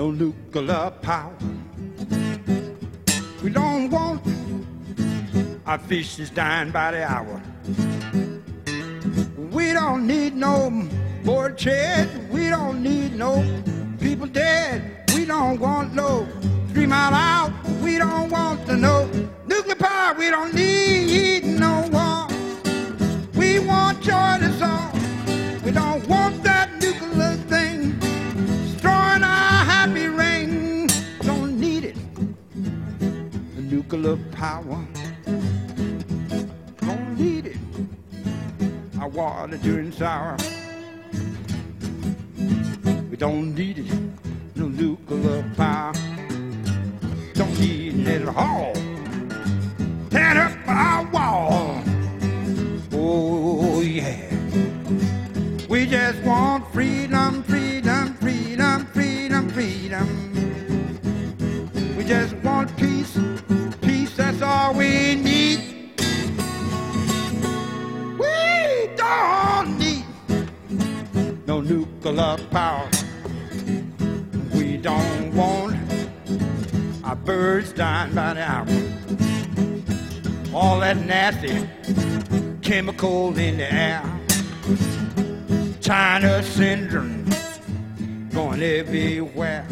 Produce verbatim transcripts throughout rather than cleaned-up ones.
no nuclear power. We don't want our fish is dying by the hour. We don't need no board shed. We don't need no people dead. We don't want no three mile out. We don't want to know nuclear power. We don't need no war. We want joy to soul. We don't want that nuclear thing destroying our happy ring. Don't need it. The nuclear power. Don't need it. Our water turning sour. We don't need it. No nuclear power. Don't need it at all. Tear up our wall. Oh yeah. We just want freedom, freedom, freedom, freedom, freedom. We just want peace, peace, that's all we need. We don't need no nuclear power. We don't want our birds dying by the hour. All that nasty chemical in the air. China syndrome going everywhere.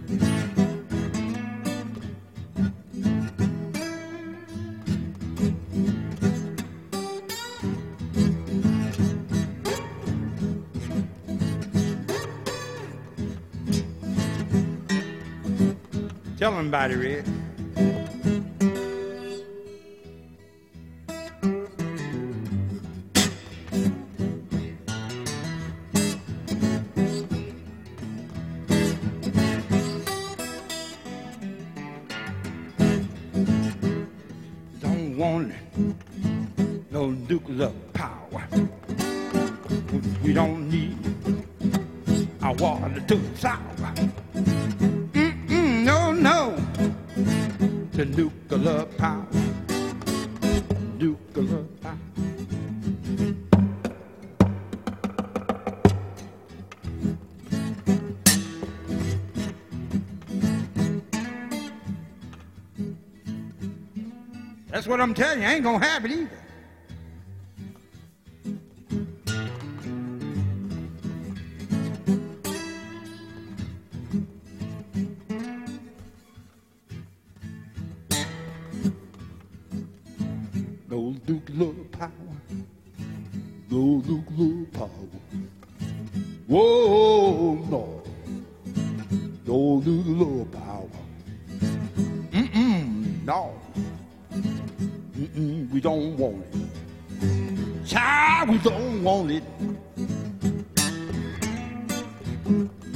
Tell them about it, Red. Don't want no nuclear power. We don't need our water to sour. No, no, to nuclear power, nuclear power. That's what I'm telling you, I ain't gonna have it either. No nuclear power, no nuclear power. Whoa, no, no nuclear power. Mm-mm, no, mm-mm, we don't want it. Child, we don't want it.